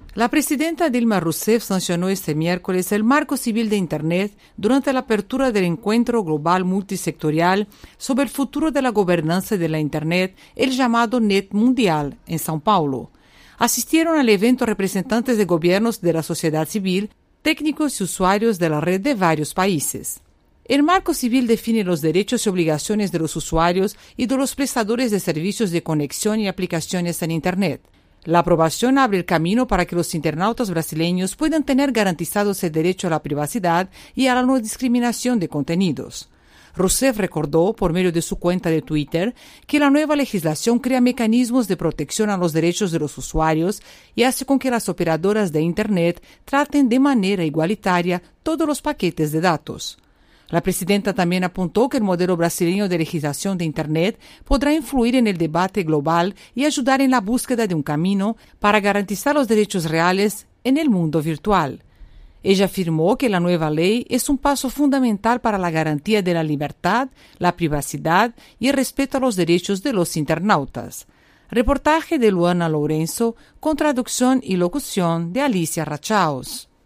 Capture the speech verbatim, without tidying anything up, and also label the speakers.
Speaker 1: La presidenta Dilma Rousseff sancionó este miércoles el Marco Civil de Internet durante la apertura del Encuentro Global Multisectorial sobre el futuro de la gobernanza de la Internet, el llamado Net Mundial, en São Paulo. Asistieron al evento representantes de gobiernos de la sociedad civil, técnicos y usuarios de la red de varios países. El Marco Civil define los derechos y obligaciones de los usuarios y de los prestadores de servicios de conexión y aplicaciones en Internet. La aprobación abre el camino para que los internautas brasileños puedan tener garantizados el derecho a la privacidad y a la no discriminación de contenidos. Rousseff recordó, por medio de su cuenta de Twitter, que la nueva legislación crea mecanismos de protección a los derechos de los usuarios y hace con que las operadoras de Internet traten de manera igualitaria todos los paquetes de datos. La presidenta también apuntó que el modelo brasileño de legislación de Internet podrá influir en el debate global y ayudar en la búsqueda de un camino para garantizar los derechos reales en el mundo virtual. Ella afirmó que la nueva ley es un paso fundamental para la garantía de la libertad, la privacidad y el respeto a los derechos de los internautas. Reportaje de Luana Lourenço, con traducción y locución de Alicia Rachaos.